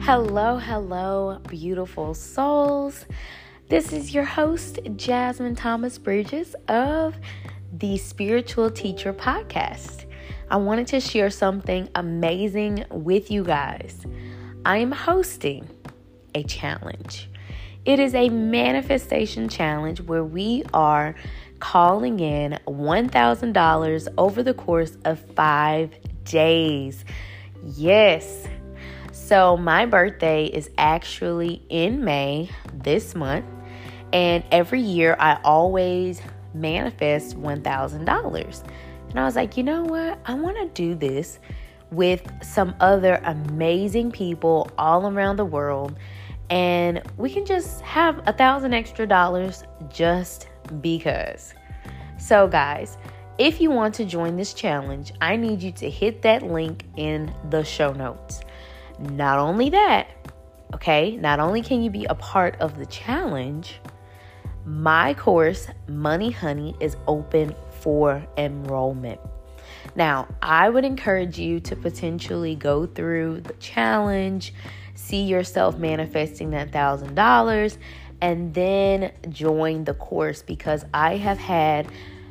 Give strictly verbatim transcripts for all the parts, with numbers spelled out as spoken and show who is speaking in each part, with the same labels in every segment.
Speaker 1: Hello, hello, beautiful souls. This is your host, Jasmine Thomas Bridges of the Spiritual Teacher Podcast. I wanted to share something amazing with you guys. I am hosting a challenge. It is a manifestation challenge where we are calling in one thousand dollars over the course of five days. Yes. So my birthday is actually in May this month, and every year I always manifest one thousand dollars. And I was like, you know what? I want to do this with some other amazing people all around the world, and we can just have a thousand extra dollars just because. So guys, if you want to join this challenge, I need you to hit that link in the show notes. Not only that, okay, not only can you be a part of the challenge, my course, Money Honey, is open for enrollment. Now, I would encourage you to potentially go through the challenge, see yourself manifesting that one thousand dollars, and then join the course, because I have had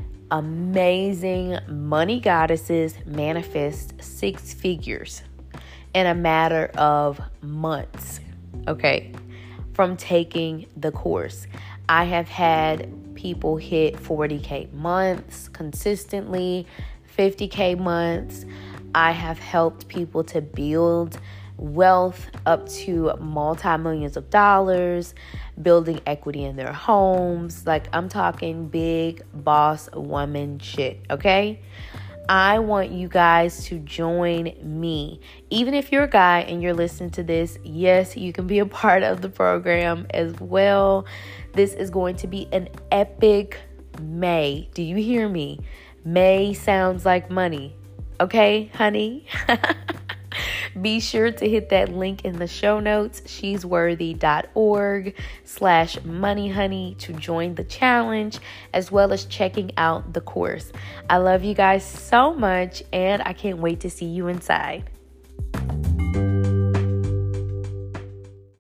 Speaker 1: amazing money goddesses manifest six figures in a matter of months, okay, from taking the course. I have had people hit forty K months consistently, fifty K months. I have helped people to build wealth up to multi-millions of dollars, building equity in their homes. Like, I'm talking big boss woman shit, okay? I want you guys to join me. Even if you're a guy and you're listening to this, yes, you can be a part of the program as well. This is going to be an epic May. Do you hear me? May sounds like money. Okay, honey? Be sure to hit that link in the show notes, shesworthy.org slash moneyhoney to join the challenge, as well as checking out the course. I love you guys so much, and I can't wait to see you inside.